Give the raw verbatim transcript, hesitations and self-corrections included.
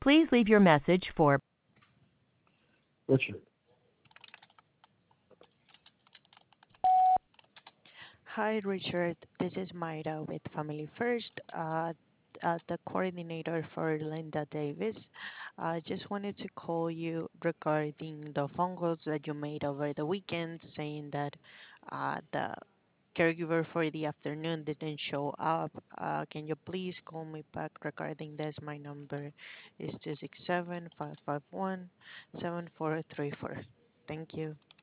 Please leave your message for Richard. Hi, Richard. This is Mayra with Family First, uh, uh, the coordinator for Linda Davis. I just wanted to call you regarding the phone calls that you made over the weekend saying that uh, the caregiver for the afternoon didn't show up. Uh, can you please call me back regarding this? My number is two six seven, five five one, seven four three four. Thank you.